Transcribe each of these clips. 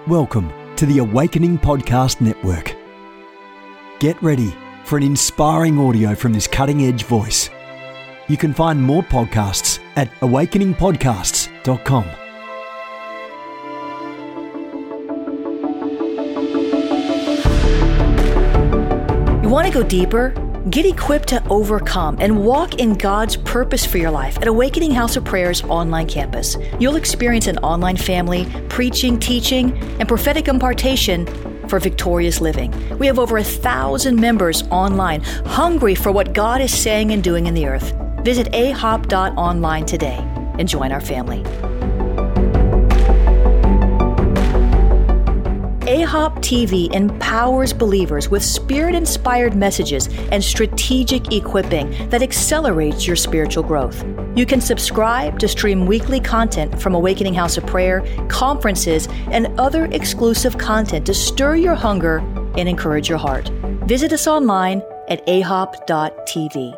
Welcome to the Awakening Podcast Network. Get ready for an inspiring audio from this cutting-edge voice. You can find more podcasts at awakeningpodcasts.com. You want to go deeper? Get equipped to overcome and walk in God's purpose for your life at Awakening House of Prayer's online campus. You'll experience an online family, preaching, teaching, and prophetic impartation for victorious living. We have over 1,000 members online, hungry for what God is saying and doing in the earth. Visit ahop.online today and join our family. AHOP TV empowers believers with Spirit-inspired messages and strategic equipping that accelerates your spiritual growth. You can subscribe to stream weekly content from Awakening House of Prayer, conferences, and other exclusive content to stir your hunger and encourage your heart. Visit us online at ahop.tv.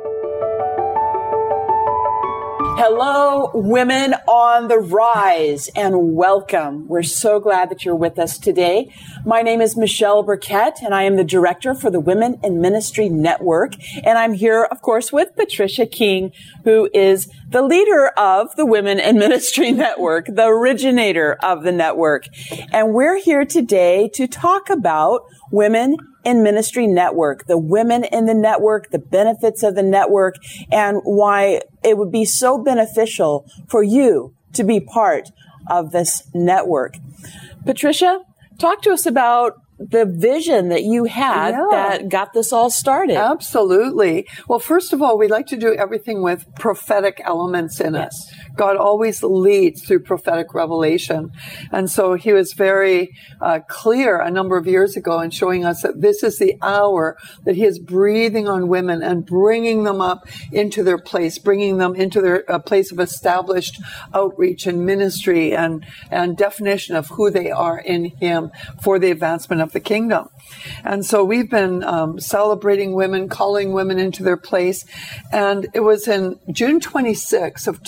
Hello, women on the rise, and welcome. We're so glad that you're with us today. My name is Michelle Burkett, and I am the director for the Women in Ministry Network. And I'm here, of course, with Patricia King, who is the leader of the Women in Ministry Network, the originator of the network. And we're here today to talk about Women in Ministry Network, the women in the network, the benefits of the network, and why it would be so beneficial for you to be part of this network. Patricia, talk to us about the vision that you had that got this all started. Absolutely. Well, first of all, we like to do everything with prophetic elements in it. God always leads through prophetic revelation. And so he was very clear a number of years ago in showing us that this is the hour that he is breathing on women and bringing them up into their place, bringing them into their place of established outreach and ministry and definition of who they are in him for the advancement of the kingdom. And so we've been celebrating women, calling women into their place. And it was in June 26 of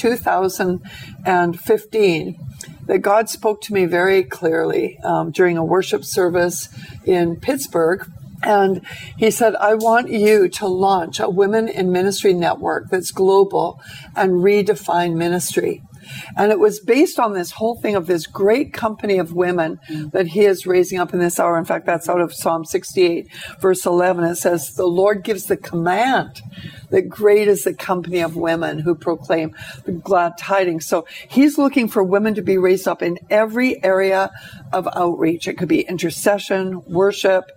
2015 that God spoke to me very clearly during a worship service in Pittsburgh. And he said, I want you to launch a Women in Ministry network that's global and redefine ministry. And it was based on this whole thing of this great company of women that he is raising up in this hour. In fact, that's out of Psalm 68, verse 11. It says, the Lord gives the command that great is the company of women who proclaim the glad tidings. So he's looking for women to be raised up in every area of outreach. It could be intercession, worship,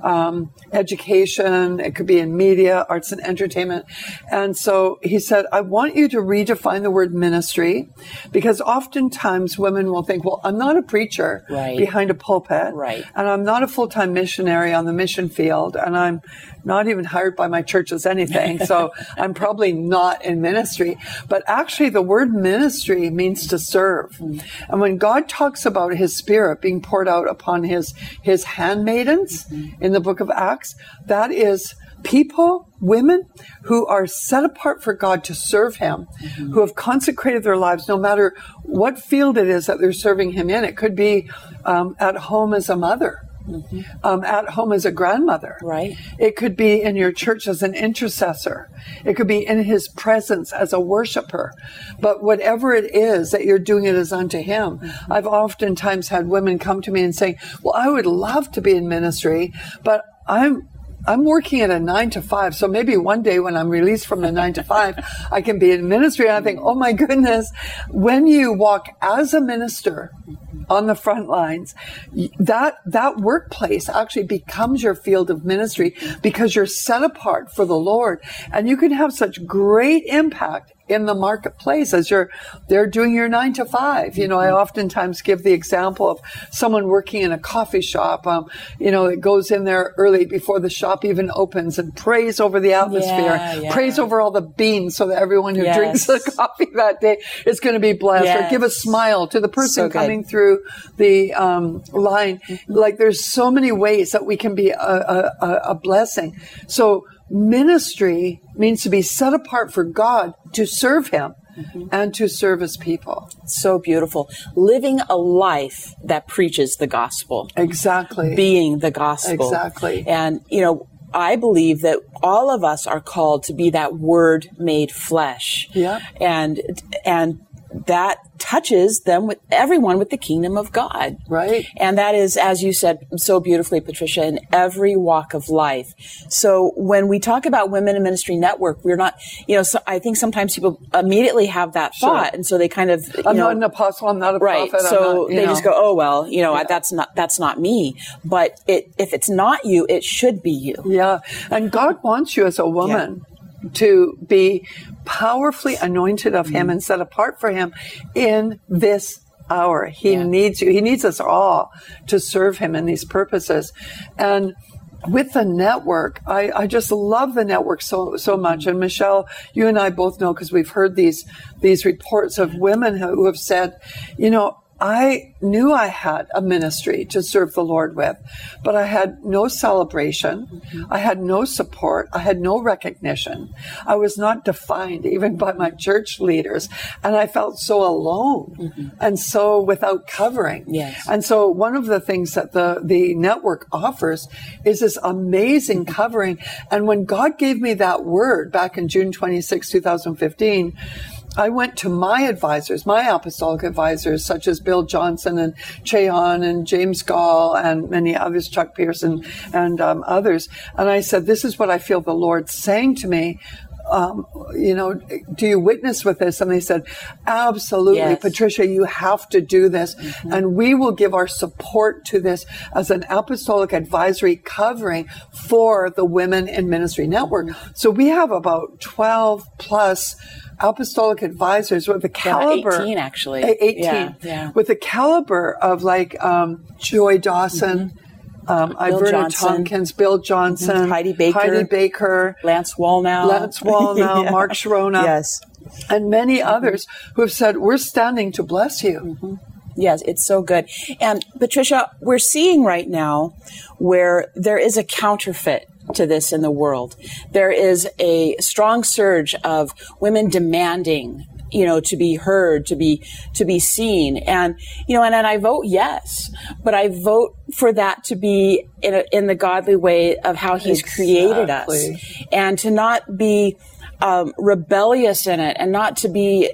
education. It could be in media, arts and entertainment. And so he said, I want you to redefine the word ministry, because oftentimes women will think, well, I'm not a preacher behind a pulpit, and I'm not a full-time missionary on the mission field, and I'm not even hired by my church as anything, so I'm probably not in ministry. But actually, the word ministry means to serve. And when God talks about his Spirit being poured out upon his handmaidens in the book of Acts, that is people, women who are set apart for God to serve him, who have consecrated their lives no matter what field it is that they're serving him in. It could be at home as a mother. At home as a grandmother. It could be in your church as an intercessor. It could be in his presence as a worshiper. But whatever it is that you're doing it as unto him. I've oftentimes had women come to me and say, well, I would love to be in ministry, but I'm working at a 9 to 5. So maybe one day when I'm released from the 9 to 5, I can be in ministry. And I think, oh my goodness, when you walk as a minister on the front lines, that workplace actually becomes your field of ministry because you're set apart for the Lord. And you can have such great impact in the marketplace as they're doing your 9 to 5. You know, I oftentimes give the example of someone working in a coffee shop, that goes in there early before the shop even opens and prays over the atmosphere, prays over all the beans so that everyone who drinks the coffee that day is going to be blessed, or give a smile to the person coming through the line. Like, there's so many ways that we can be a blessing. So ministry means to be set apart for God to serve him. and to serve His people. So beautiful. Living a life that preaches the gospel. Exactly. Being the gospel. Exactly. And, I believe that all of us are called to be that Word made flesh. Yeah. And that touches everyone with the kingdom of God. Right. And that is, as you said so beautifully, Patricia, in every walk of life. So when we talk about Women in Ministry Network, we're not, so I think sometimes people immediately have that thought. And so they kind of, I'm not an apostle, I'm not a prophet. Right. So they just go, oh, well, that's not me. But if it's not you, it should be you. Yeah. And God wants you as a woman to be powerfully anointed of Him and set apart for Him in this hour. He needs you. He needs us all to serve Him in these purposes. And with the network, I just love the network so much. And Michelle, you and I both know, because we've heard these reports of women who have said, I knew I had a ministry to serve the Lord with, but I had no celebration. I had no support. I had no recognition. I was not defined even by my church leaders. And I felt so alone and so without covering. Yes. And so one of the things that the network offers is this amazing covering. And when God gave me that word back in June 26, 2015, I went to my advisors, my apostolic advisors, such as Bill Johnson and Cheon and James Gall and many others, Chuck Pearson and others. And I said, this is what I feel the Lord saying to me. Do you witness with this? And they said, absolutely, yes. Patricia, you have to do this. And we will give our support to this as an apostolic advisory covering for the Women in Ministry Network. So we have about 12 plus apostolic advisors with the caliber. 18, actually. 18. Yeah. With the caliber of Joy Dawson, Iverna Tompkins, Bill Johnson, Heidi Baker, Lance Wallnau, Mark Sharona, yes, and many others who have said, we're standing to bless you. Yes, it's so good. And Patricia, we're seeing right now where there is a counterfeit to this in the world. There is a strong surge of women demanding, to be heard, to be seen. And, and I vote yes, but I vote for that to be in the godly way of how He's created us, and to not be rebellious in it, and not to be,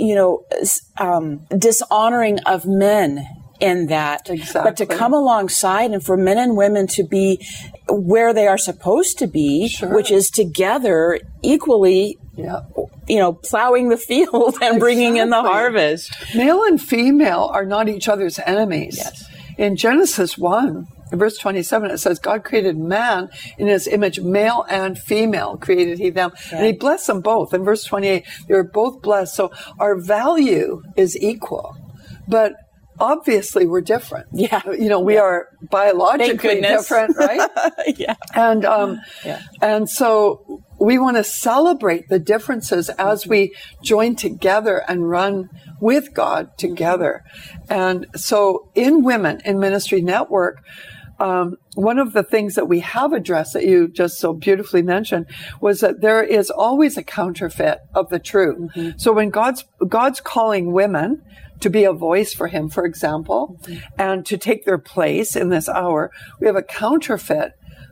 dishonoring of men in that, but to come alongside and for men and women to be where they are supposed to be, which is together equally, plowing the field and bringing in the harvest. Male and female are not each other's enemies. Yes. In Genesis 1, in verse 27, it says, God created man in His image, male and female created He them. Yeah. And He blessed them both. In verse 28, they were both blessed. So our value is equal. But obviously we're different. Yeah. We are biologically different, right? Yeah. And so we want to celebrate the differences as we join together and run with God together. And so in Women in Ministry Network, one of the things that we have addressed that you just so beautifully mentioned was that there is always a counterfeit of the truth. So when God's calling women to be a voice for Him, for example, and to take their place in this hour, we have a counterfeit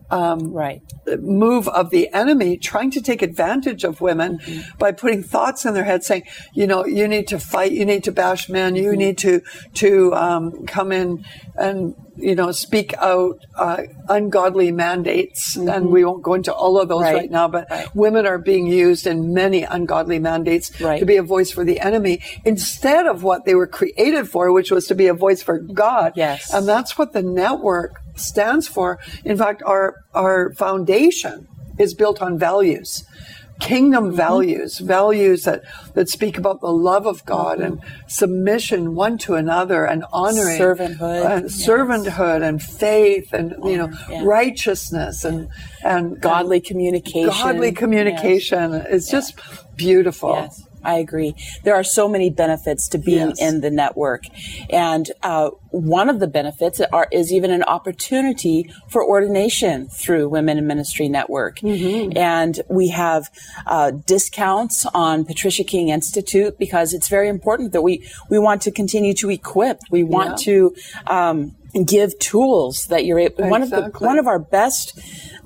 move of the enemy trying to take advantage of women by putting thoughts in their head saying, you need to fight, you need to bash men, you need to come in and, speak out ungodly mandates. And we won't go into all of those right now, but women are being used in many ungodly mandates to be a voice for the enemy instead of what they were created for, which was to be a voice for God. Yes. And that's what the network stands for. In fact, our foundation is built on values, kingdom values that speak about the love of God and submission one to another and honoring servanthood and faith and righteousness and godly communication. It's just beautiful. I agree. There are so many benefits to being in the network. And one of the benefits is even an opportunity for ordination through Women in Ministry Network. Mm-hmm. And we have discounts on Patricia King Institute because it's very important that we want to continue to equip. We want to give tools that you're able. Exactly. One of our best,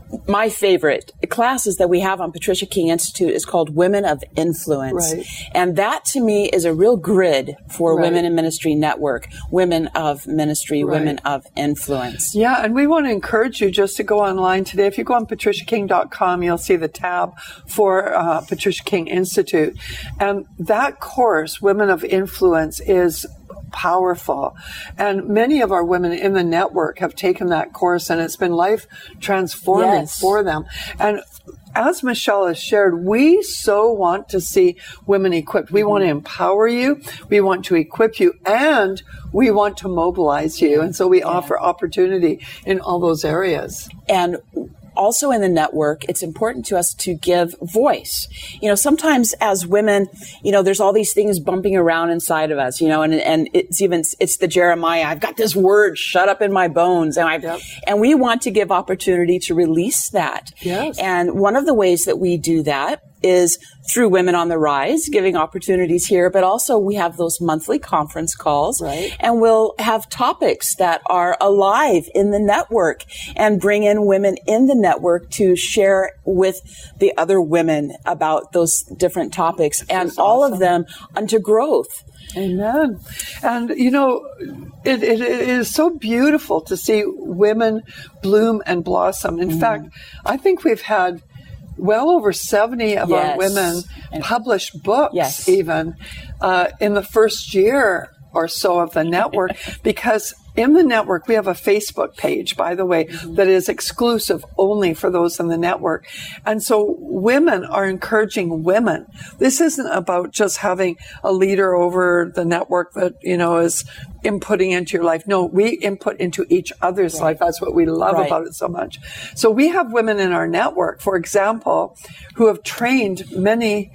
my favorite classes that we have on Patricia King Institute is called Women of Influence. Right. And that to me is a real grid for Women in Ministry Network, Women of Ministry, Women of Influence. Yeah, and we want to encourage you just to go online today. If you go on patriciaking.com, you'll see the tab for Patricia King Institute. And that course, Women of Influence, is powerful. And many of our women in the network have taken that course, and it's been life transforming for them. And as Michelle has shared, we so want to see women equipped. We want to empower you. We want to equip you, and we want to mobilize you. And so we offer opportunity in all those areas. And also in the network, it's important to us to give voice. You know, sometimes as women, you know, there's all these things bumping around inside of us, you know, and it's the Jeremiah, I've got this word shut up in my bones, and we want to give opportunity to release that. Yes. And one of the ways that we do that is through Women on the Rise, giving opportunities here, but also we have those monthly conference calls, and we'll have topics that are alive in the network and bring in women in the network to share with the other women about those different topics, and all of them unto growth. Amen. And, you know, it is so beautiful to see women bloom and blossom. In fact, I think we've had well over 70 of our women publish books even in the first year or so of the network, because in the network, we have a Facebook page, by the way, that is exclusive only for those in the network. And so women are encouraging women. This isn't about just having a leader over the network that, you know, is inputting into your life. No, we input into each other's life. That's what we love about it so much. So we have women in our network, for example, who have trained many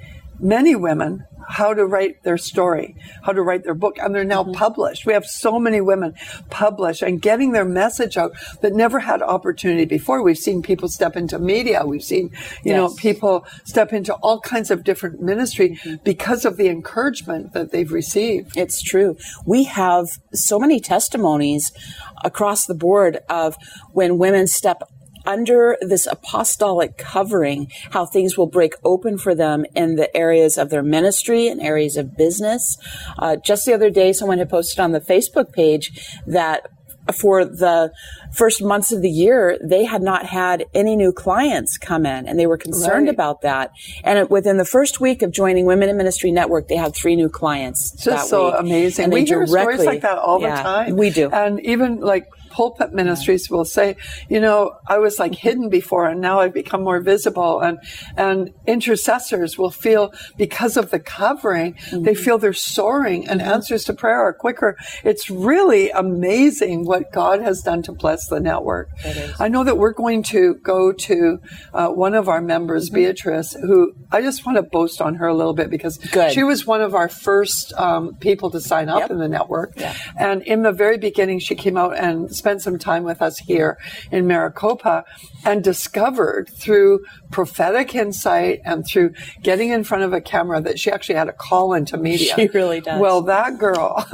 women how to write their story, how to write their book, and they're now published. We have so many women published and getting their message out that never had opportunity before. We've seen people step into media. We've seen, you know, people step into all kinds of different ministry because of the encouragement that they've received. It's true. We have so many testimonies across the board of when women step under this apostolic covering, how things will break open for them in the areas of their ministry and areas of business. Just the other day, someone had posted on the Facebook page that for the first months of the year, they had not had any new clients come in, and they were concerned about that. And within the first week of joining Women in Ministry Network, they had 3 new clients. Just so amazing. And we hear stories like that all the time. We do. And even like pulpit ministries will say, you know, I was like hidden before and now I've become more visible. And intercessors will feel, because of the covering, they feel they're soaring and answers to prayer are quicker. It's really amazing what God has done to bless the network. I know that we're going to go to one of our members, Beatrice, who I just want to boast on her a little bit because she was one of our first people to sign up in the network. And in the very beginning, she came out and spent some time with us here in Maricopa and discovered through prophetic insight and through getting in front of a camera that she actually had a call into media. She really does. Well, that girl,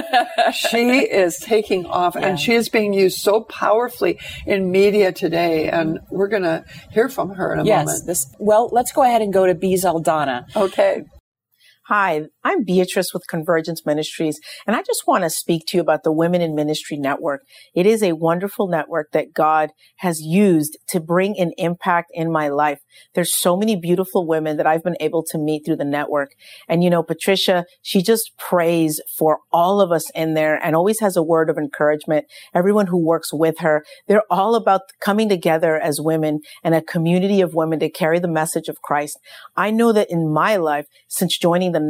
she is taking off and she is being used so powerfully in media today. And we're going to hear from her in a moment. Well, let's go ahead and go to B. Zaldana. Okay. Hi, I'm Beatrice with Convergence Ministries, and I just want to speak to you about the Women in Ministry Network. It is a wonderful network that God has used to bring an impact in my life. There's so many beautiful women that I've been able to meet through the network. And, you know, Patricia, she just prays for all of us in there and always has a word of encouragement. Everyone who works with her, they're all about coming together as women and a community of women to carry the message of Christ. I know that in my life, since joining the network,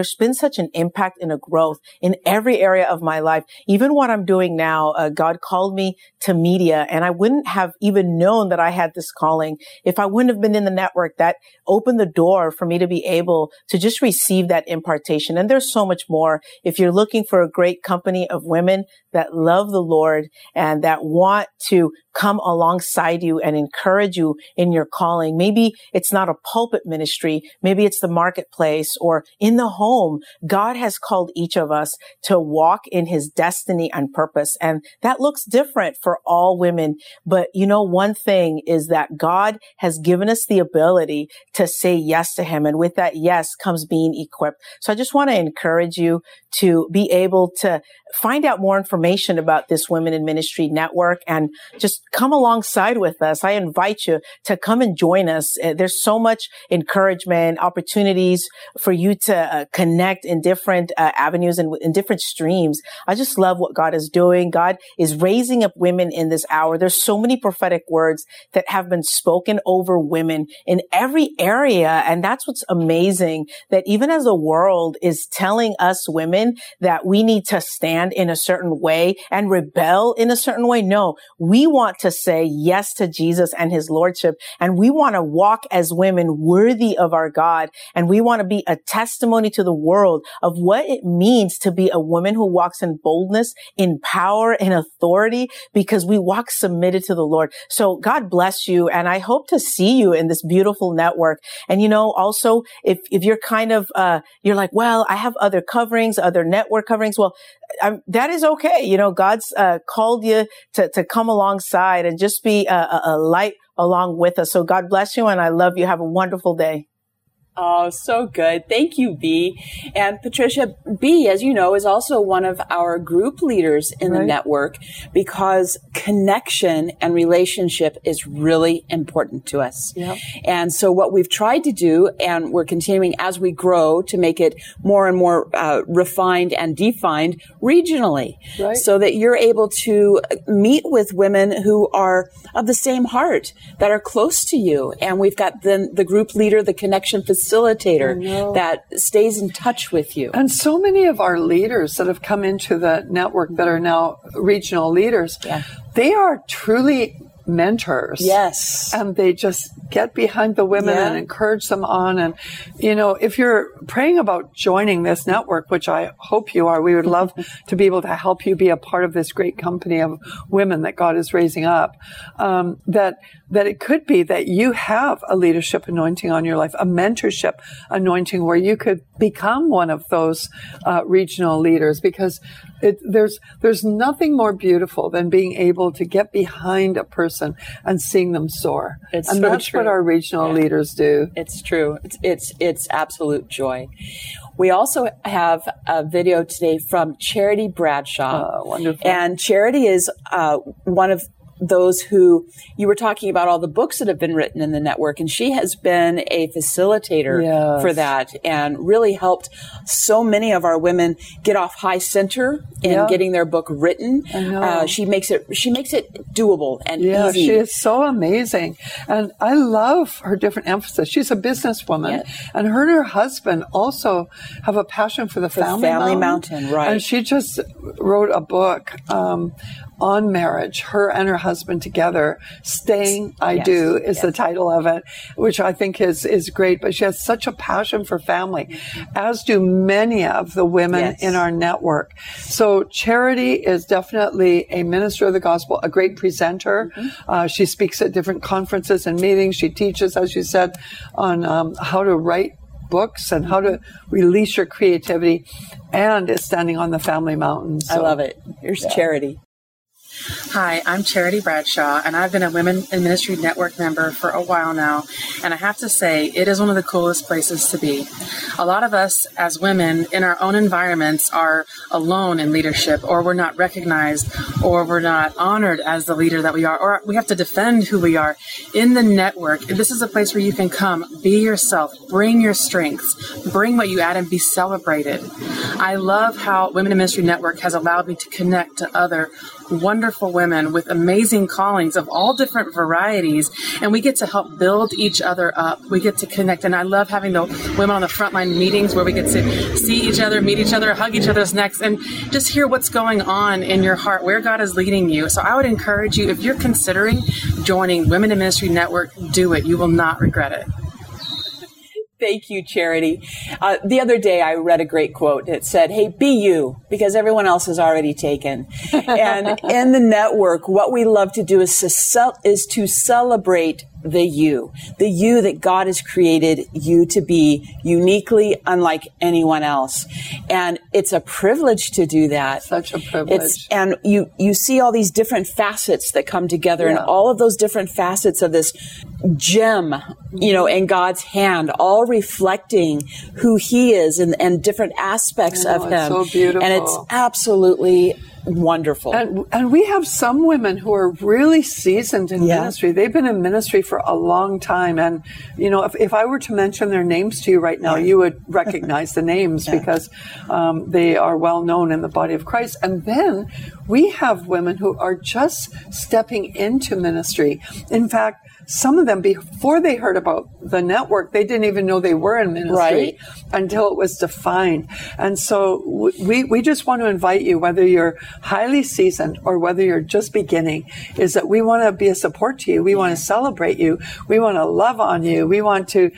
there's been such an impact and a growth in every area of my life. Even what I'm doing now, God called me to media, and I wouldn't have even known that I had this calling if I wouldn't have been in the network. That opened the door for me to be able to just receive that impartation. And there's so much more. If you're looking for a great company of women that love the Lord and that want to come alongside you and encourage you in your calling. Maybe it's not a pulpit ministry. Maybe it's the marketplace or in the home. God has called each of us to walk in his destiny and purpose. And that looks different for all women. But one thing is that God has given us the ability to say yes to him. And with that yes comes being equipped. So I just want to encourage you to be able to find out more information about this Women in Ministry Network and just come alongside with us. I invite you to come and join us. There's so much encouragement, opportunities for you to connect in different avenues and in different streams. I just love what God is doing. God is raising up women in this hour. There's so many prophetic words that have been spoken over women in every area. And that's what's amazing, that even as the world is telling us women that we need to stand in a certain way and rebel in a certain way. No, we want to say yes to Jesus and his lordship. And we want to walk as women worthy of our God. And we want to be a testimony to the world of what it means to be a woman who walks in boldness, in power, in authority, because we walk submitted to the Lord. So God bless you. And I hope to see you in this beautiful network. And also if you're kind of, you're like, well, I have other coverings, other network coverings. Well, that is okay. God's called you to come alongside and just be a light along with us. So God bless you, and I love you. Have a wonderful day. Oh, so good. Thank you, B. And Patricia, B, as you know, is also one of our group leaders in the network, because connection and relationship is really important to us. Yep. And so what we've tried to do, and we're continuing as we grow to make it more and more refined and defined regionally, so that you're able to meet with women who are of the same heart, that are close to you. And we've got the group leader, the connection facilitator that stays in touch with you. And so many of our leaders that have come into the network that are now regional leaders, they are truly mentors. Yes. And they just get behind the women and encourage them on. And, if you're praying about joining this network, which I hope you are, we would love to be able to help you be a part of this great company of women that God is raising up. That it could be that you have a leadership anointing on your life, a mentorship anointing where you could become one of those regional leaders, because there's nothing more beautiful than being able to get behind a person and seeing them soar. And that's what our regional leaders do. It's true. It's absolute joy. We also have a video today from Charity Bradshaw. Oh, wonderful. And Charity is one of those who, you were talking about all the books that have been written in the network, and she has been a facilitator for that and really helped so many of our women get off high center in getting their book written. She makes it doable and easy. She is so amazing. And I love her different emphasis. She's a businesswoman, and her and her husband also have a passion for the Family Mountain. Right. And she just wrote a book on marriage, her and her husband together. Staying I Do is the title of it, which I think is great. But she has such a passion for family, as do many of the women in our network. So Charity is definitely a minister of the gospel, a great presenter. She speaks at different conferences and meetings. She teaches, as you said, on how to write books and how to release your creativity, and is standing on the Family Mountain. So, I love it. Here's Charity. Hi, I'm Charity Bradshaw, and I've been a Women in Ministry Network member for a while now, and I have to say, it is one of the coolest places to be. A lot of us as women in our own environments are alone in leadership, or we're not recognized, or we're not honored as the leader that we are, or we have to defend who we are. In the network, this is a place where you can come, be yourself, bring your strengths, bring what you add, and be celebrated. I love how Women in Ministry Network has allowed me to connect to other wonderful women with amazing callings of all different varieties, and we get to help build each other up. We get to connect, and I love having the women on the frontline meetings where we get to see each other, meet each other, hug each other's necks, and just hear what's going on in your heart, where God is leading you. So I would encourage you, if you're considering joining Women in Ministry Network, do it. You will not regret it. Thank you, Charity. The other day, I read a great quote. It said, hey, be you, because everyone else is already taken. And in the network, what we love to do is to celebrate the you that God has created you to be, uniquely unlike anyone else. And it's a privilege to do that. Such a privilege. And you see all these different facets that come together, and all of those different facets of this gem, in God's hand, all reflecting who He is and different aspects of Him. It's so beautiful. And it's absolutely wonderful. And we have some women who are really seasoned in ministry. They've been in ministry for a long time. And, if I were to mention their names to you right now, you would recognize the names because they are well known in the body of Christ. And then we have women who are just stepping into ministry. In fact, some of them, before they heard about the network, they didn't even know they were in ministry until it was defined. And so we just want to invite you, whether you're highly seasoned or whether you're just beginning, is that we want to be a support to you. We want to celebrate you. We want to love on you. We want to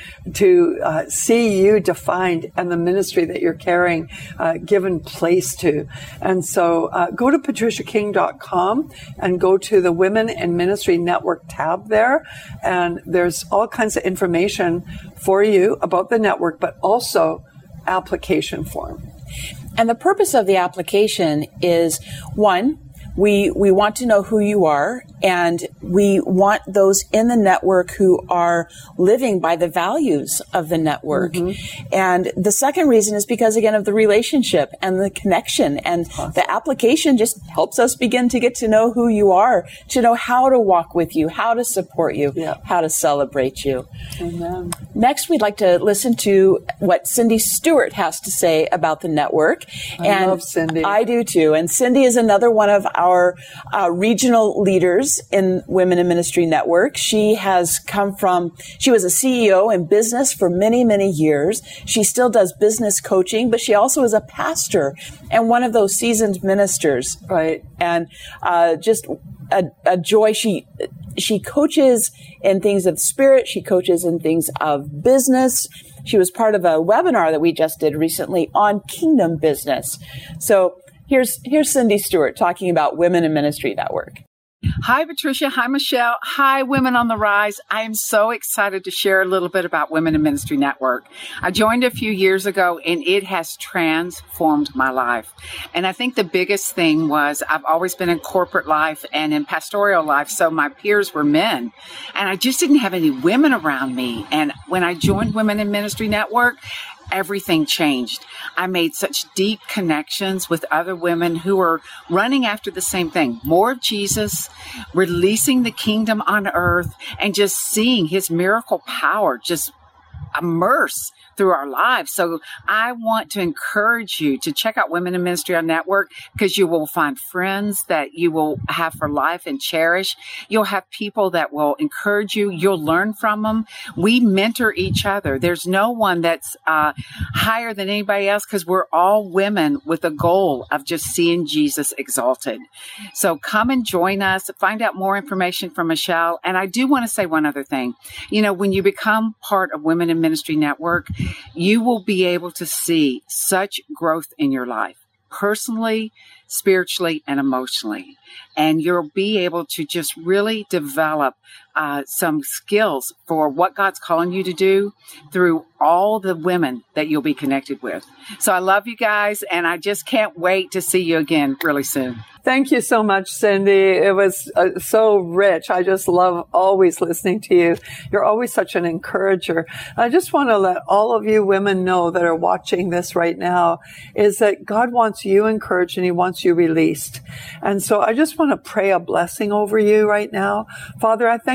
see you defined and the ministry that you're carrying given place to. And so go to patriciaking.com and go to the Women in Ministry Network tab there. And there's all kinds of information for you about the network, but also application form. And the purpose of the application is, one, we want to know who you are, and we want those in the network who are living by the values of the network. Mm-hmm. And the second reason is because, again, of the relationship and the connection. And the application just helps us begin to get to know who you are, to know how to walk with you, how to support you, how to celebrate you. Amen. Next, we'd like to listen to what Cindy Stewart has to say about the network. I love Cindy. I do too. And Cindy is another one of our regional leaders in Women in Ministry Network. She was a CEO in business for many, many years. She still does business coaching, but she also is a pastor and one of those seasoned ministers. Right. And just a joy. She coaches in things of spirit. She coaches in things of business. She was part of a webinar that we just did recently on kingdom business. So here's Cindy Stewart talking about Women in Ministry Network. Hi, Patricia. Hi, Michelle. Hi, Women on the Rise. I am so excited to share a little bit about Women in Ministry Network. I joined a few years ago, and it has transformed my life. And I think the biggest thing was I've always been in corporate life and in pastoral life, so my peers were men. And I just didn't have any women around me. And when I joined Women in Ministry Network, everything changed. I made such deep connections with other women who were running after the same thing, more of Jesus, releasing the kingdom on earth, and just seeing His miracle power just immerse through our lives. So I want to encourage you to check out Women in Ministry on Network, because you will find friends that you will have for life and cherish. You'll have people that will encourage you. You'll learn from them. We mentor each other. There's no one that's higher than anybody else, because we're all women with a goal of just seeing Jesus exalted. So come and join us. Find out more information from Michelle. And I do want to say one other thing. When you become part of Women in Ministry Network, you will be able to see such growth in your life, personally, spiritually, and emotionally. And you'll be able to just really develop some skills for what God's calling you to do through all the women that you'll be connected with. So I love you guys, and I just can't wait to see you again really soon. Thank you so much, Cindy. It was so rich. I just love always listening to you. You're always such an encourager. I just want to let all of you women know that are watching this right now is that God wants you encouraged and He wants you released. And so I just want to pray a blessing over you right now. Father, I thank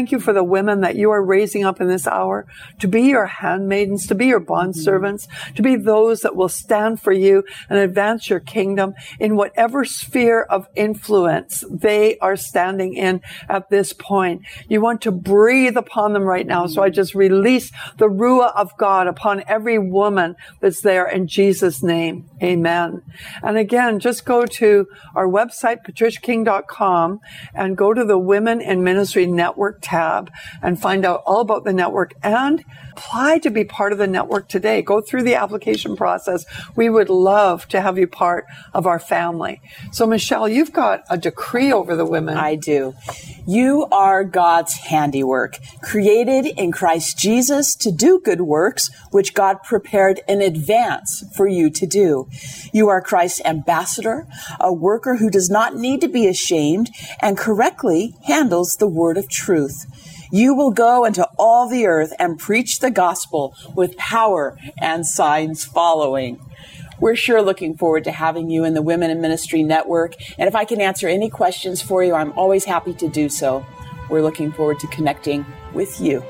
thank you for the women that you are raising up in this hour to be your handmaidens, to be your bondservants, to be those that will stand for you and advance your kingdom in whatever sphere of influence they are standing in at this point. You want to breathe upon them right now. So I just release the Ruah of God upon every woman that's there in Jesus' name. Amen. And again, just go to our website, patriciaking.com, and go to the Women in Ministry Network tab and find out all about the network and apply to be part of the network today. Go through the application process. We would love to have you part of our family. So Michelle, you've got a decree over the women. I do. You are God's handiwork, created in Christ Jesus to do good works, which God prepared in advance for you to do. You are Christ's ambassador, a worker who does not need to be ashamed and correctly handles the word of truth. You will go into all the earth and preach the gospel with power and signs following. We're sure looking forward to having you in the Women in Ministry Network. And if I can answer any questions for you, I'm always happy to do so. We're looking forward to connecting with you.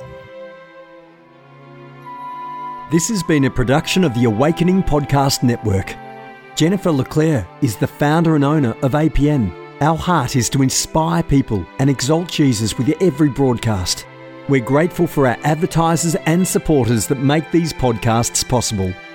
This has been a production of the Awakening Podcast Network. Jennifer LeClaire is the founder and owner of APN. Our heart is to inspire people and exalt Jesus with every broadcast. We're grateful for our advertisers and supporters that make these podcasts possible.